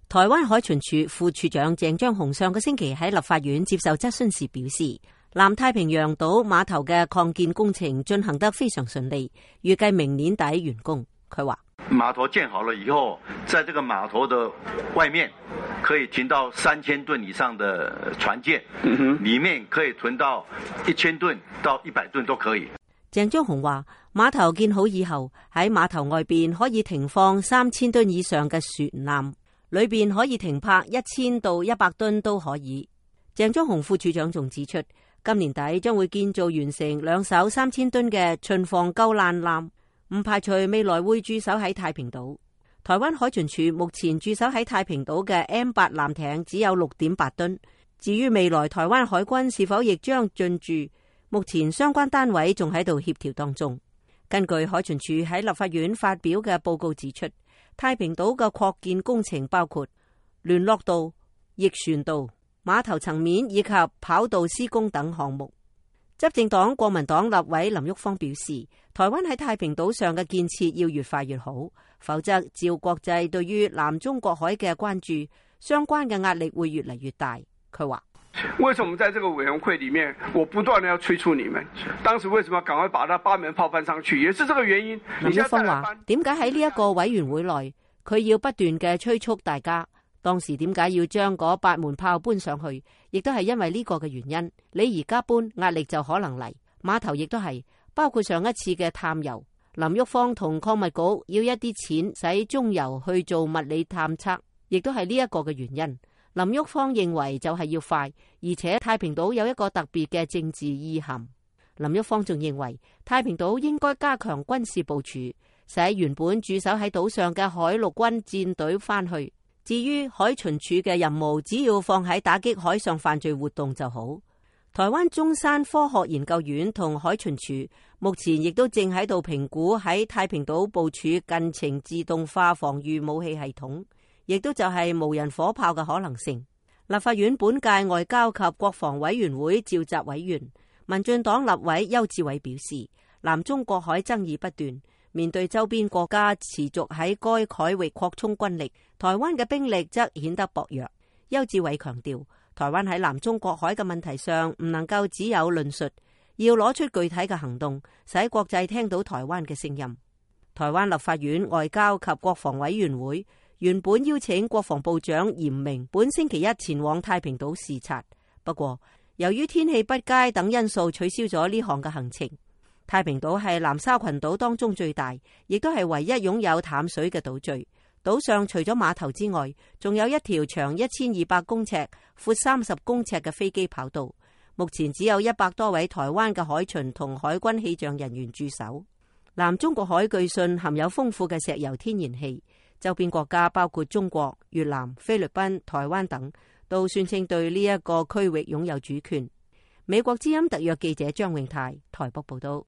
台灣海巡署副署長鄭章雄上個星期喺立法院接受質詢時表示，南太平洋島碼頭嘅擴建工程進行得非常順利，預計明年底完工。佢話碼頭建好了以後，在這個碼頭的外面可以停到3000噸以上的船艦，裏面可以囤到1000噸到100噸都可以。 鄭章雄話，碼頭建好以後，喺碼頭外邊可以停放3000噸以上嘅船艦，裏邊可以停泊1000到100噸都可以。鄭章雄副署長仲指出，今年底將會建造完成2艘3000噸嘅巡防救難艦，唔排除未來會駐守喺太平島。台灣海巡署目前駐守喺太平島嘅 M8 艦艇只有6.8噸，至於未來台灣海軍是否亦將進駐，目前相關單位仲喺度協調當中。根據海巡署喺立法院發表嘅報告指出，太平島嘅擴建工程包括聯絡道、逆船道、碼頭層面以及跑道施工等項目。執政黨國民黨立委林旭芳表示，台灣喺太平島上嘅建設要越快越好，否則照國際對於南中國海嘅關注，相關嘅壓力會越嚟越大。佢話： 為什麼在這個委員會裏面，我不斷地要催促你們？當時為什麼趕快把那8門炮搬上去？也是這個原因。 林旭芳話：點解喺呢一個委員會內，佢要不斷嘅催促大家？當時點解要將嗰8門炮搬上去？亦都係因為呢個嘅原因。你而家搬，壓力就可能嚟。碼頭亦都係，包括上一次嘅探油，林旭芳同礦物局要一啲錢使中油去做物理探測，亦都係呢一個嘅原因。林旭芳認為就係要快，而且太平島有一個特別嘅政治意涵。林旭芳仲認為太平島應該加強軍事部署，使原本駐守喺島上嘅海陸軍戰隊翻去。至於海巡署嘅任務，只要放喺打擊海上犯罪活動就好。台灣中山科學研究院同海巡署目前亦都正喺度評估喺太平島部署近程自動化防禦武器系統，亦都就係無人火炮嘅可能性。立法院本屆外交及國防委員會召集委員民進黨立委邱志偉表示，南中國海爭議不斷，面對周邊國家持續喺該海域擴充軍力，台灣嘅兵力則顯得薄弱。邱志偉強調，台灣喺南中國海嘅問題上唔能夠只有論述，要攞出具體嘅行動，使國際聽到台灣嘅聲音。台灣立法院外交及國防委員會原本邀請國防部長嚴明本星期一前往太平島視察，不過由於天氣不佳等因素取消咗呢項嘅行程。太平島係南沙群島當中最大，亦都係唯一擁有淡水嘅島嶼。島上除咗碼頭之外，仲有一條長1200公尺、闊30公尺嘅飛機跑道。目前只有100多位台灣嘅海巡同海軍氣象人員駐守。南中國海據信含有豐富嘅石油天然氣，周邊國家包括中國、越南、菲律賓、台灣等，都宣稱對呢一個區域擁有主權。美國之音特約記者張永泰台北報道。